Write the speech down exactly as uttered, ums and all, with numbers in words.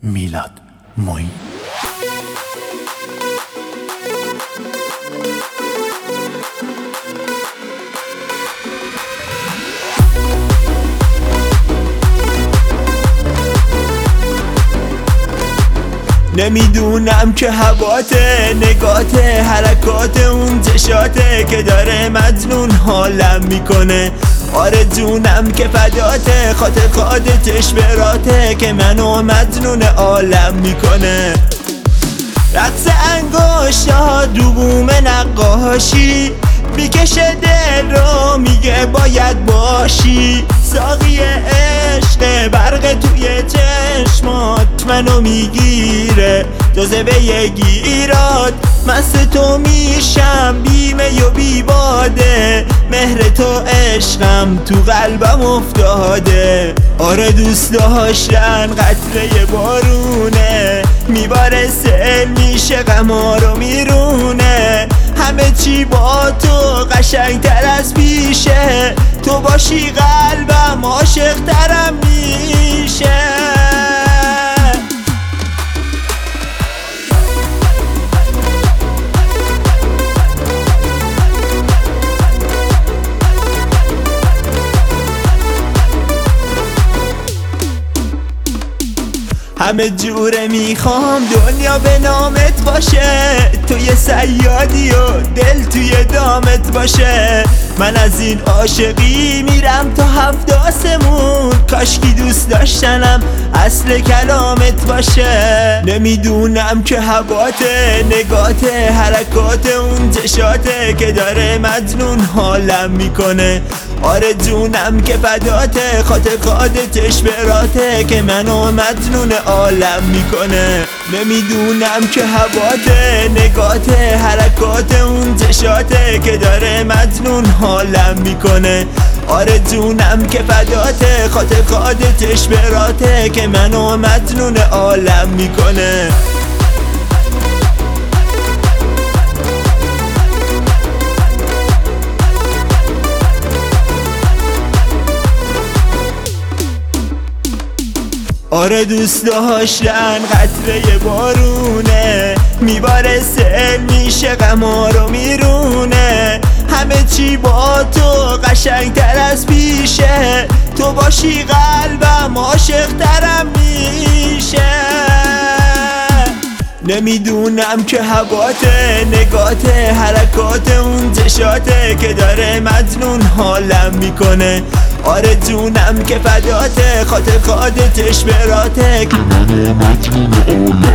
میلاد معین. نمیدونم که هواته، نگاته، حرکات اون چشاته که داره مجنون حالم میکنه. آره جونم که فداته، خاطر خادتش براته که منو مجنون عالم میکنه. رقص انگشته ها دوبوم نقاشی میکشه دل رو، میگه باید باشی. ساقی عشق برق توی چشمات منو میگیره، جاذبه گیرات مست تو میشم، بیمه و بی باده. مهر تو عشقم تو قلبم افتاده. آره دوست داشتن قطره بارونه، میباره سل میشه غما رو میرونه. همه چی با تو قشنگتر از پیشه، تو باشی قلبم عاشق ترم میشه. همه جوره میخوام دنیا به نامت باشه، توی سیادی و دل توی دامت باشه. من از این عاشقی میرم تا هفت آسمون، کاشکی دوست داشتنم اصل کلامت باشه. نمیدونم که هواته، نگاته، حرکات اون چشاته که داره مجنون حالم میکنه. آره جونم که فداته، خاطر خادتش براته که منو مجنون عالم میکنه. نمیدونم که هواته، نگاته، حرکات اون چشاته که داره مجنون حالم میکنه. آره جونم که فداته، خاطر خادتش براته که منو مجنون عالم میکنه. آره دوست داشتن قطره بارونه، میباره سل میشه غما رو میرونه. همه چی با تو قشنگتر از پیشه، تو باشی قلبم عاشق ترم میشه. نمیدونم که هواته، نگاته، حرکات اون چشاته که داره مجنون حالم میکنه. آره جونم که فداته، خاطر خادتش براته که منو مجنون عالم